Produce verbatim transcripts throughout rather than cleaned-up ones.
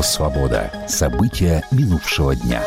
Радио «Свобода». События минувшего дня.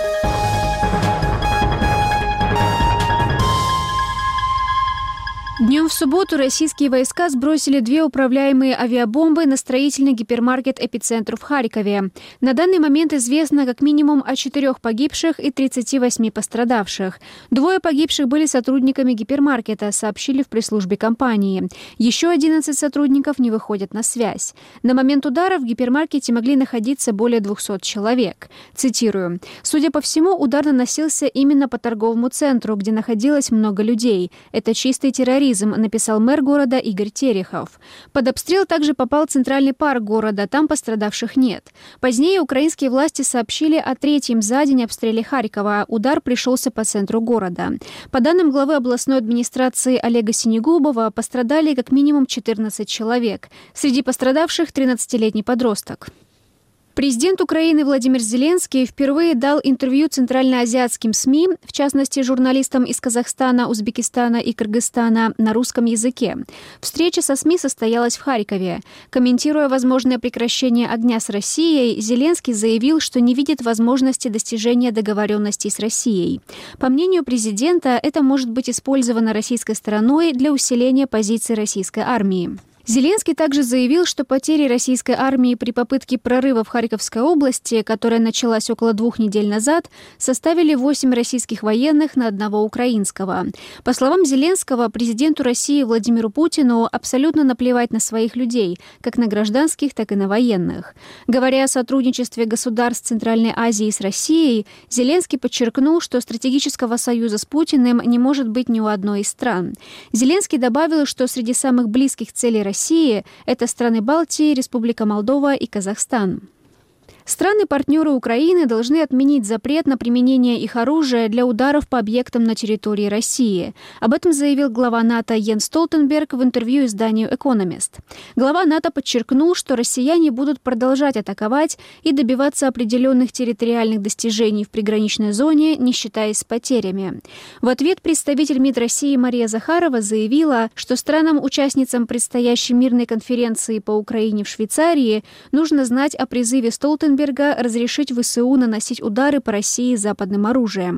Днем в субботу российские войска сбросили две управляемые авиабомбы на строительный гипермаркет «Эпицентр» в Харькове. На данный момент известно как минимум о четырех погибших и тридцати восьми пострадавших. Двое погибших были сотрудниками гипермаркета, сообщили в пресс-службе компании. Еще одиннадцать сотрудников не выходят на связь. На момент удара в гипермаркете могли находиться более двухсот человек. Цитирую. «Судя по всему, удар наносился именно по торговому центру, где находилось много людей. Это чистый терроризм», написал мэр города Игорь Терехов. Под обстрел также попал центральный парк города, там пострадавших нет. Позднее украинские власти сообщили о третьем за день обстреле Харькова. Удар пришелся по центру города. По данным главы областной администрации Олега Синегубова, пострадали как минимум четырнадцать человек. Среди пострадавших тринадцатилетний подросток. Президент Украины Владимир Зеленский впервые дал интервью центральноазиатским СМИ, в частности журналистам из Казахстана, Узбекистана и Кыргызстана, на русском языке. Встреча со СМИ состоялась в Харькове. Комментируя возможное прекращение огня с Россией, Зеленский заявил, что не видит возможности достижения договоренностей с Россией. По мнению президента, это может быть использовано российской стороной для усиления позиций российской армии. Зеленский также заявил, что потери российской армии при попытке прорыва в Харьковской области, которая началась около двух недель назад, составили восемь российских военных на одного украинского. По словам Зеленского, президенту России Владимиру Путину абсолютно наплевать на своих людей, как на гражданских, так и на военных. Говоря о сотрудничестве государств Центральной Азии с Россией, Зеленский подчеркнул, что стратегического союза с Путиным не может быть ни у одной из стран. Зеленский добавил, что среди самых близких целей России России – это страны Балтии, Республика Молдова и Казахстан. Страны-партнеры Украины должны отменить запрет на применение их оружия для ударов по объектам на территории России. Об этом заявил глава НАТО Йенс Столтенберг в интервью изданию «Экономист». Глава НАТО подчеркнул, что россияне будут продолжать атаковать и добиваться определенных территориальных достижений в приграничной зоне, не считаясь с потерями. В ответ представитель МИД России Мария Захарова заявила, что странам-участницам предстоящей мирной конференции по Украине в Швейцарии нужно знать о призыве Столтенберга разрешить ВСУ наносить удары по России западным оружием.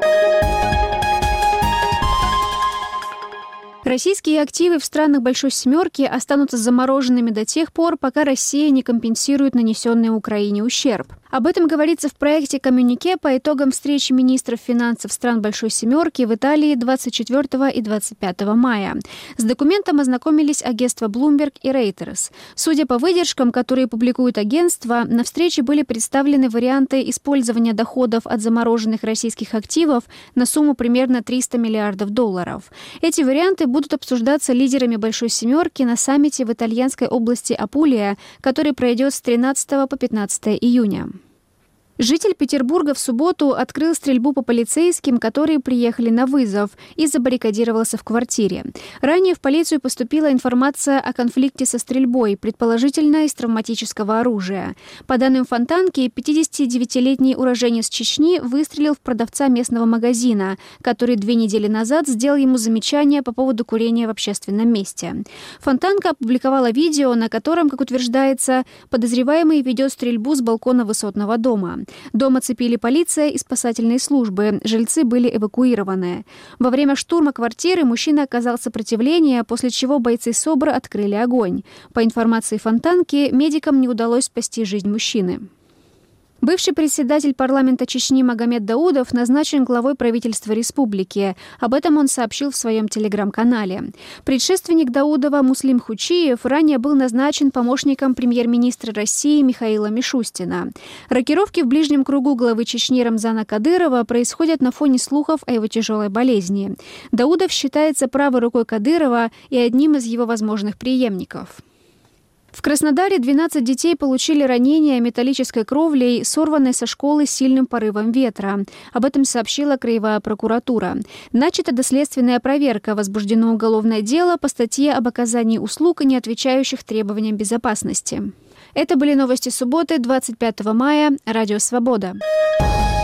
Российские активы в странах Большой Семерки останутся замороженными до тех пор, пока Россия не компенсирует нанесенный Украине ущерб. Об этом говорится в проекте «Коммюнике» по итогам встречи министров финансов стран Большой Семерки в Италии двадцать четвёртого и двадцать пятого мая. С документом ознакомились агентства Bloomberg и Reuters. Судя по выдержкам, которые публикуют агентства, на встрече были представлены варианты использования доходов от замороженных российских активов на сумму примерно триста миллиардов долларов. Эти варианты будут обсуждаться лидерами Большой Семерки на саммите в итальянской области Апулия, который пройдет с тринадцатого по пятнадцатое июня. Житель Петербурга в субботу открыл стрельбу по полицейским, которые приехали на вызов, и забаррикадировался в квартире. Ранее в полицию поступила информация о конфликте со стрельбой, предположительно из травматического оружия. По данным Фонтанки, пятидесятидевятилетний уроженец Чечни выстрелил в продавца местного магазина, который две недели назад сделал ему замечание по поводу курения в общественном месте. Фонтанка опубликовала видео, на котором, как утверждается, подозреваемый ведет стрельбу с балкона высотного дома. Дом оцепили полиция и спасательные службы. Жильцы были эвакуированы. Во время штурма квартиры мужчина оказал сопротивление, после чего бойцы СОБР открыли огонь. По информации Фонтанки, медикам не удалось спасти жизнь мужчины. Бывший председатель парламента Чечни Магомед Даудов назначен главой правительства республики. Об этом он сообщил в своем телеграм-канале. Предшественник Даудова Муслим Хучиев ранее был назначен помощником премьер-министра России Михаила Мишустина. Рокировки в ближнем кругу главы Чечни Рамзана Кадырова происходят на фоне слухов о его тяжелой болезни. Даудов считается правой рукой Кадырова и одним из его возможных преемников. В Краснодаре двенадцать детей получили ранения металлической кровлей, сорванной со школы сильным порывом ветра. Об этом сообщила краевая прокуратура. Начата доследственная проверка, возбуждено уголовное дело по статье об оказании услуг, не отвечающих требованиям безопасности. Это были новости субботы, двадцать пятого мая. Радио «Свобода».